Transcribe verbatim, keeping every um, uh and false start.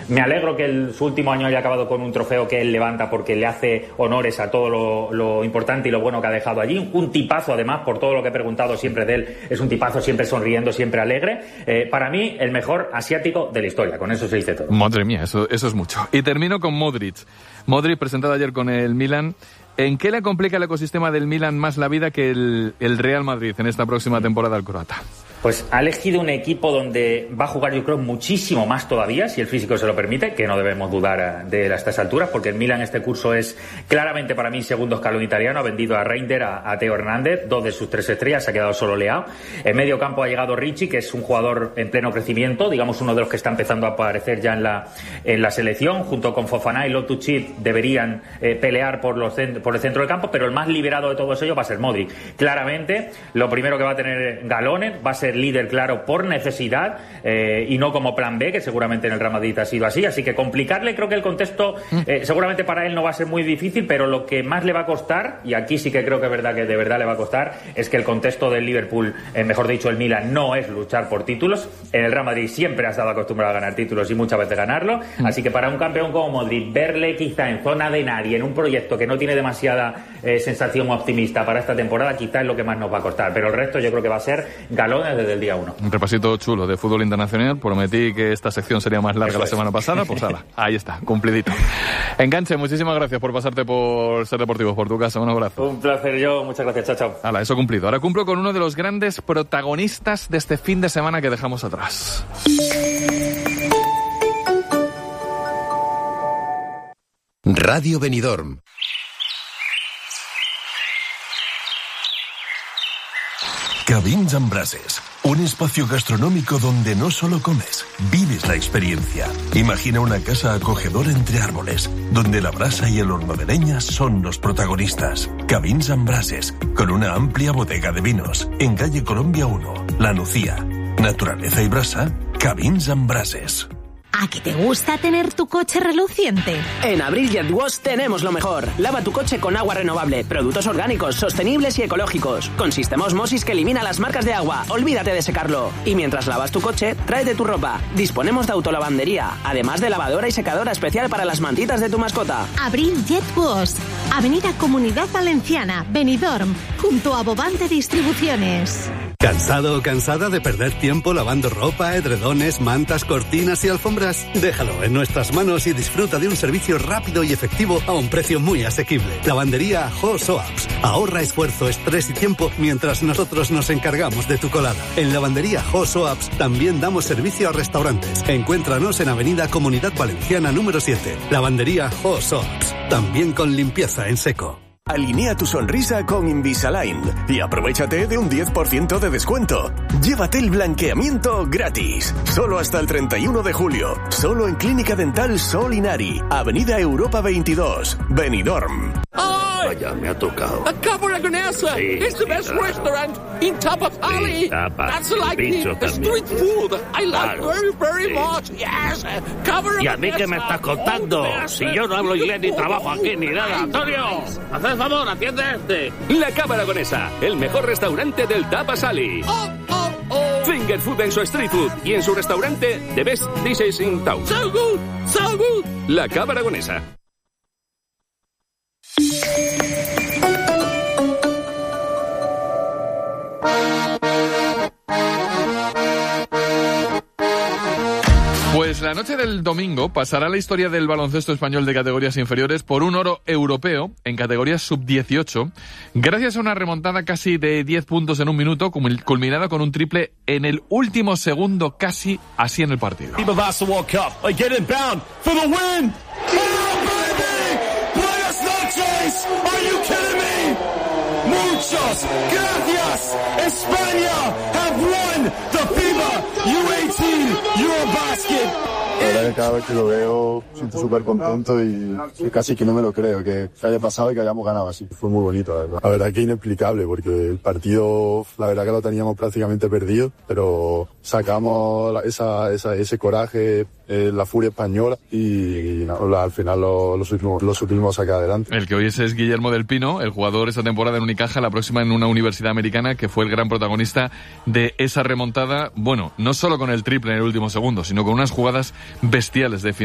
Me alegro que el, su último año haya acabado con un trofeo que él levanta porque le hace honores a todo lo, lo importante y lo bueno que ha dejado allí. Un tipazo, además, por todo lo que he preguntado siempre de él. Es un tipazo, siempre sonriendo, siempre alegre. Eh, para mí, el mejor asiático de la historia. Con eso se dice todo. Madre mía, eso, eso es mucho. Y termino con Modric. Modric, presentado ayer con el Milan. ¿En qué le complica el ecosistema del Milan más la vida que el, el Real Madrid en esta próxima temporada al croata? Pues ha elegido un equipo donde va a jugar, yo creo, muchísimo más todavía, si el físico se lo permite, que no debemos dudar de él a estas alturas, porque el Milan este curso es claramente para mí segundo escalón italiano. Ha vendido a Reinders, a, a Teo Hernández, dos de sus tres estrellas, se ha quedado solo Leao. En medio campo ha llegado Ricci, que es un jugador en pleno crecimiento, digamos uno de los que está empezando a aparecer ya en la, en la selección, junto con Fofana y Loftus-Cheek deberían eh, pelear por, los cent- por el centro del campo, pero el más liberado de todos ellos va a ser Modric. Claramente, lo primero que va a tener Galone va a ser líder claro por necesidad eh, y no como plan B, que seguramente en el Real Madrid ha sido así, así que complicarle, creo que el contexto eh, seguramente para él no va a ser muy difícil, pero lo que más le va a costar, y aquí sí que creo que es verdad que de verdad le va a costar, es que el contexto del Liverpool, eh, mejor dicho el Milan, no es luchar por títulos. En el Real Madrid siempre ha estado acostumbrado a ganar títulos y muchas veces ganarlo, mm. así que para un campeón como Modric, verle quizá en zona de nadie, en un proyecto que no tiene demasiada eh, sensación optimista para esta temporada, quizá es lo que más nos va a costar, pero el resto yo creo que va a ser galones desde el día uno. Un repasito chulo de fútbol internacional. Prometí que esta sección sería más larga. Eso la semana es. pasada, pues ala, ahí está, cumplidito. Enganche, muchísimas gracias por pasarte por Ser Deportivos, por tu casa, un abrazo. Un placer, yo, muchas gracias, chao, chao. Ala, eso cumplido. Ahora cumplo con uno de los grandes protagonistas de este fin de semana que dejamos atrás. Radio Benidorm. Cabins amb Brases, un espacio gastronómico donde no solo comes, vives la experiencia. Imagina una casa acogedora entre árboles, donde la brasa y el horno de leña son los protagonistas. Cabins amb Brases, con una amplia bodega de vinos, en calle Colombia uno, La Nucía. Naturaleza y brasa, Cabins amb Brases. ¿A qué te gusta tener tu coche reluciente? En Abril Jet Wash tenemos lo mejor. Lava tu coche con agua renovable, productos orgánicos, sostenibles y ecológicos. Con sistema Osmosis que elimina las marcas de agua. Olvídate de secarlo. Y mientras lavas tu coche, tráete tu ropa. Disponemos de autolavandería, además de lavadora y secadora especial para las mantitas de tu mascota. Abril Jet Wash, Avenida Comunidad Valenciana, Benidorm, junto a Bobante Distribuciones. ¿Cansado o cansada de perder tiempo lavando ropa, edredones, mantas, cortinas y alfombras? Déjalo en nuestras manos y disfruta de un servicio rápido y efectivo a un precio muy asequible. Lavandería Ho Soaps. Ahorra esfuerzo, estrés y tiempo mientras nosotros nos encargamos de tu colada. En Lavandería Ho Soaps también damos servicio a restaurantes. Encuéntranos en Avenida Comunidad Valenciana número siete. Lavandería Ho Soaps. También con limpieza en seco. Alinea tu sonrisa con Invisalign y aprovéchate de un diez por ciento de descuento. Llévate el blanqueamiento gratis. Solo hasta el treinta y uno de julio. Solo en Clínica Dental Sol Inari. Avenida Europa veintidós. Benidorm. Vaya, me ha tocado. A Cabragonesa. Sí, It's the sí, best claro. restaurant in Tapapali. Sí, tapas, That's like bicho the, the street food. I like Claro. very, very Sí. much. Yes. ¿Y a mí qué me estás contando? Si yo no hablo inglés ni trabajo aquí ni nada. Antonio, haz el favor, atiende a este. La Cava Aragonesa, el mejor restaurante del Tapas Ali. Oh, oh, oh. Finger food en su street food y en su restaurante The Best Dishes in Town. So good, so good. La Cava Aragonesa. Pues la noche del domingo pasará la historia del baloncesto español de categorías inferiores por un oro europeo en categorías sub dieciocho, gracias a una remontada casi de diez puntos en un minuto, culminada con un triple en el último segundo, casi así en el partido. Muchas gracias. España have won the FIBA U dieciocho Eurobasket. La verdad que cada vez que lo veo siento súper contento y, y casi que no me lo creo que haya pasado y que hayamos ganado así. Fue muy bonito, la verdad. La verdad que inexplicable porque el partido, la verdad que lo teníamos prácticamente perdido, pero sacamos la, esa, esa, ese coraje, eh, la furia española y, y no, la, al final lo, lo, supimos, lo supimos sacar adelante. El que hoy es Guillermo del Pino, el jugador esta temporada en Unicaja, la próxima en una universidad americana, que fue el gran protagonista de esa remontada, bueno, no solo con el triple en el último segundo, sino con unas jugadas bestiales de